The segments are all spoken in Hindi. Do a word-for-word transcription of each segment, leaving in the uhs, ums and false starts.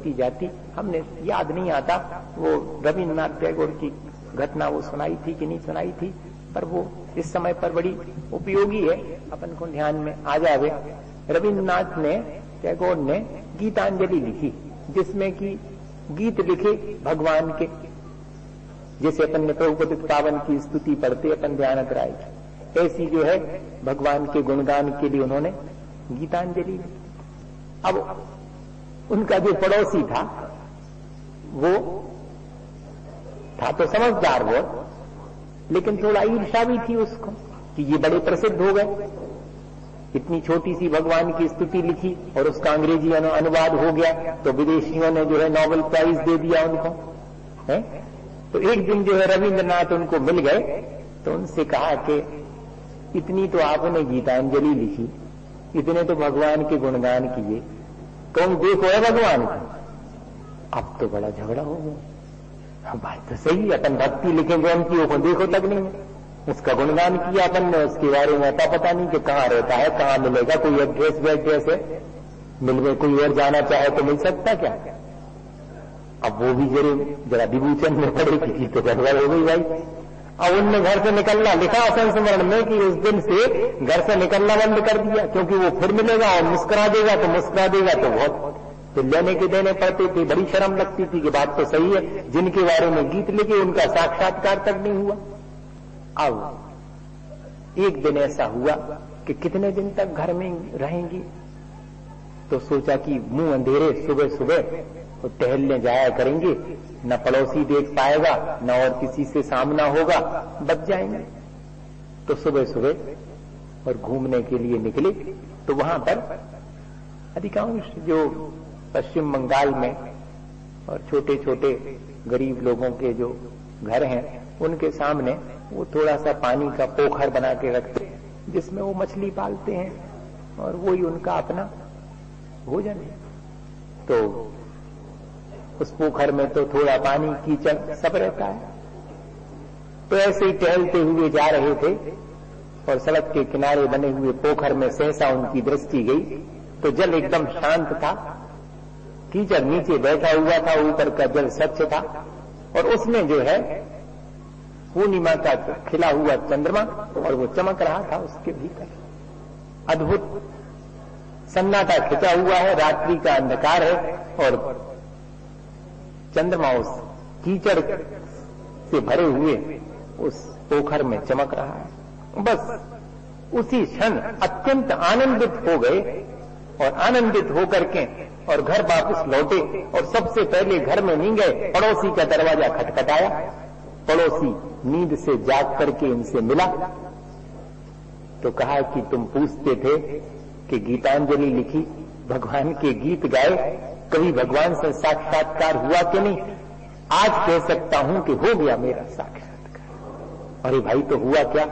होती जाती। हमने याद नहीं आता वो रविन्द्रनाथ टैगोर की घटना वो सुनाई थी कि नहीं सुनाई थी, पर वो इस समय पर बड़ी उपयोगी है, अपन को ध्यान में आ जावे। रविन्द्रनाथ ने टैगोर ने गीतांजलि लिखी, जिसमें कि गीत लिखे भगवान के, जैसे अपन ने प्रभुपति पावन की स्तुति पढ़ते अपन ध्यानत राय की, ऐसी जो है भगवान के गुणगान के लिए उन्होंने गीतांजलि लिखी। अब उनका जो पड़ोसी था वो था तो समझदार वो, लेकिन थोड़ा ईर्ष्या भी थी उसको कि ये बड़े प्रसिद्ध हो गए, इतनी छोटी सी भगवान की स्तुति लिखी और उसका अंग्रेजी अनुवाद हो गया, तो विदेशियों ने जो है नोबेल प्राइज दे दिया उनको है। तो एक दिन जो है रविन्द्रनाथ उनको मिल गए तो उनसे कहा कि इतनी तो आपने गीतांजलि लिखी, इतने तो भगवान के गुणगान किए, कौन देखो है भगवान को। अब तो बड़ा झगड़ा हो गया। बात तो सही है, अपन भक्ति लिखेंगे उनकी को देखो तक नहीं, उसका गुणगान किया अपन ने, उसके बारे में आता पता नहीं कि कहाँ रहता है, कहाँ मिलेगा, कोई एड्रेस वेड्रेस है, मिल गए, कोई और जाना चाहे तो मिल सकता क्या। अब वो भी जरूर जरा विभूचन में पड़े की तो गड़बड़ हो गई भाई। अब उनने घर से निकलना लिखा संस्मरण में कि उस दिन से घर से निकलना बंद कर दिया, क्योंकि वो फिर मिलेगा और मुस्कुरा देगा तो मुस्कुरा देगा तो बहुत तो लेने के देने पड़ते थे। बड़ी शर्म लगती थी कि बात तो सही है, जिनके बारे में गीत लिखे उनका साक्षात्कार तक नहीं हुआ। अब एक दिन ऐसा हुआ कि कितने दिन तक घर में रहेंगी, तो सोचा कि मुंह अंधेरे सुबह सुबह तो टहलने जाया करेंगे, न पड़ोसी देख पाएगा न और किसी से सामना होगा, बच जाएंगे। तो सुबह सुबह और घूमने के लिए निकले तो वहां पर अधिकांश जो पश्चिम बंगाल में और छोटे छोटे गरीब लोगों के जो घर हैं उनके सामने वो थोड़ा सा पानी का पोखर बना के रखते हैं, जिसमें वो मछली पालते हैं और वही उनका अपना भोजन है। तो उस पोखर में तो थोड़ा पानी कीचड़ सब रहता है। तो ऐसे ही टहलते हुए जा रहे थे और सड़क के किनारे बने हुए पोखर में सहसा उनकी दृष्टि गई तो जल एकदम शांत था, कीचड़ नीचे बैठा हुआ था, ऊपर का जल स्वच्छ था और उसमें जो है पूर्णिमा का खिला हुआ चंद्रमा और वो चमक रहा था उसके भीतर। अद्भुत सन्नाटा खिंचा हुआ है, रात्रि का अंधकार है और चंद्रमा उस कीचड़ से भरे हुए उस पोखर में चमक रहा है। बस उसी क्षण अत्यंत आनंदित हो गए और आनंदित होकर के और घर वापस लौटे और सबसे पहले घर में नहीं गए, पड़ोसी का दरवाजा खटखटाया। पड़ोसी नींद से जाग करके इनसे मिला तो कहा कि तुम पूछते थे कि गीतांजलि लिखी, भगवान के गीत गाए, कभी भगवान से साक्षात्कार हुआ कि नहीं? आज कह सकता हूं कि हो गया मेरा साक्षात्कार। अरे भाई तो हुआ क्या?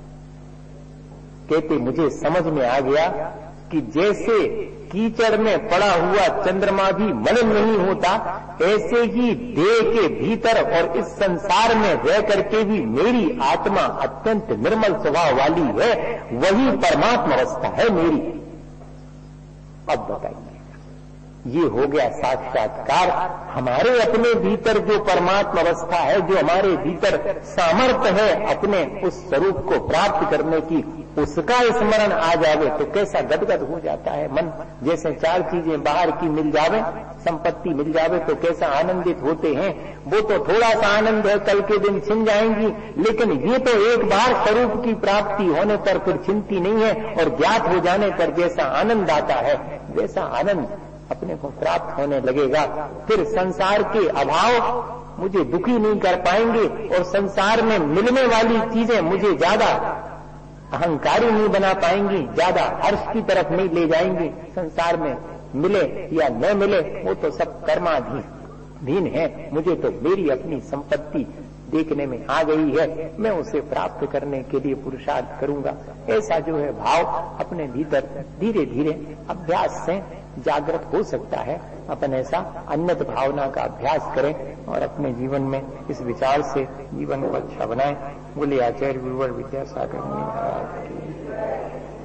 कहते मुझे समझ में आ गया कि जैसे कीचड़ में पड़ा हुआ चंद्रमा भी मलिन नहीं होता, ऐसे ही देह के भीतर और इस संसार में रह करके भी मेरी आत्मा अत्यंत निर्मल स्वभाव वाली है, वही परमात्मा अवस्था है मेरी। अब बताइए, ये हो गया साक्षात्कार। हमारे अपने भीतर जो परमात्मा अवस्था है, जो हमारे भीतर सामर्थ्य है अपने उस स्वरूप को प्राप्त करने की, उसका स्मरण आ जावे तो कैसा गदगद हो जाता है मन। जैसे चार चीजें बाहर की मिल जावे, संपत्ति मिल जावे तो कैसा आनंदित होते हैं। वो तो थोड़ा सा आनंद है, कल के दिन छिन जाएंगी, लेकिन ये तो एक बार स्वरूप की प्राप्ति होने पर फिर छिनती नहीं है और ज्ञात हो जाने पर जैसा आनंद आता है वैसा आनंद अपने को प्राप्त होने लगेगा। फिर संसार के अभाव मुझे दुखी नहीं कर पाएंगे और संसार में मिलने वाली चीजें मुझे ज्यादा अहंकारी नहीं बना पाएंगी, ज्यादा हर्ष की तरफ नहीं ले जाएंगी। संसार में मिले या न मिले वो तो सब कर्माधीन है, मुझे तो मेरी अपनी संपत्ति देखने में आ गई है, मैं उसे प्राप्त करने के लिए पुरुषार्थ करूंगा। ऐसा जो है भाव अपने भीतर धीरे धीरे अभ्यास से जागृत हो सकता है। अपन ऐसा अन्यत भावना का अभ्यास करें और अपने जीवन में इस विचार से जीवन को अच्छा बनाएं। बोले आचार्य गुरुवर विद्यासागर महाराज।